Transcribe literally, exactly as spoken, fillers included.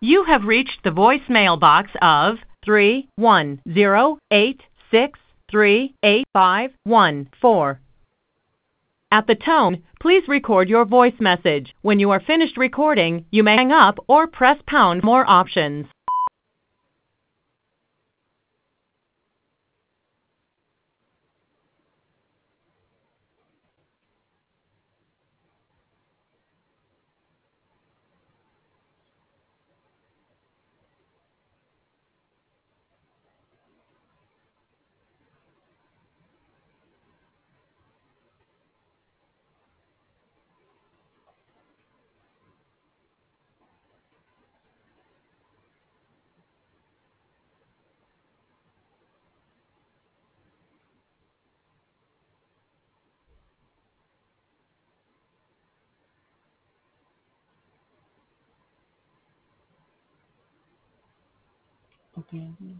You have reached the voicemail box of three one zero eight six three eight five one four. At the tone, please record your voice message. When you are finished recording, you may hang up or press pound for more options. Okay.